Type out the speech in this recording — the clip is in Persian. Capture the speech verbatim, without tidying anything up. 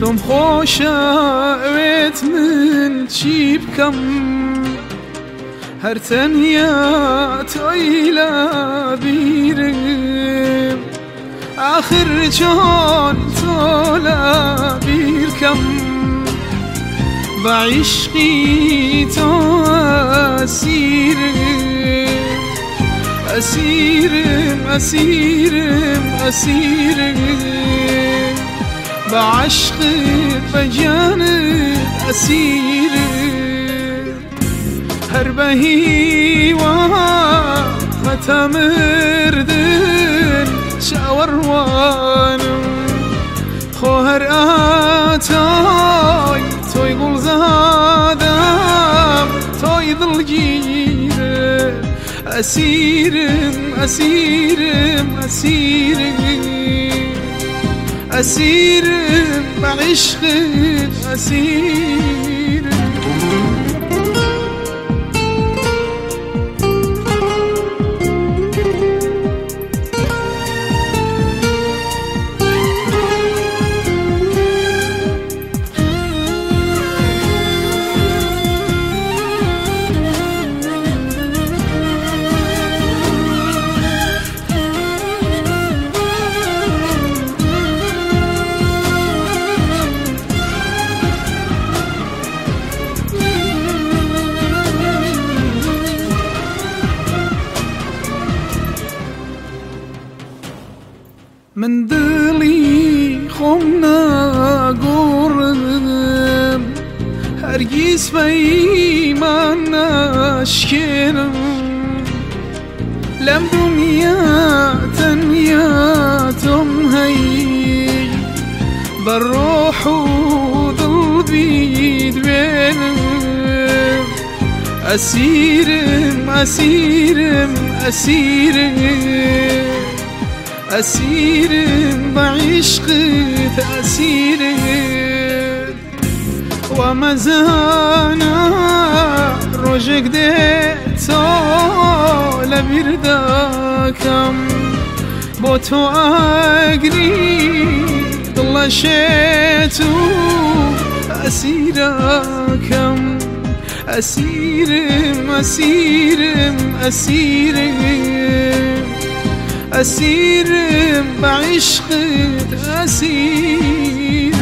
دلم خوشت من چی بکم هر تنیا تویلا بیرم آخر جان تولا بیرکم با عشقی تو اسیرم اسیرم اسیرم اسیرم با عشقت و جانت اسیرم هر بهی و ختمردن شاوروانم خو هر آتای توی گل زادم توی دلگیرم اسیرم اسیرم اسیرم اسیرم با عشقت اسیرم من دلی خم نگورم هرگز بی من نشکنم لم دنیا تنیا تم هی بر روح و دل بید بینم اسیرم اسیرم اسیرم اسیرم با عشقت اسیرم و مزانا روزک ده تو لبیردکم با تو اگری دلشتو اسیرکم اسیرم اسیرم اسیرم اسیرم با عشقت اسیر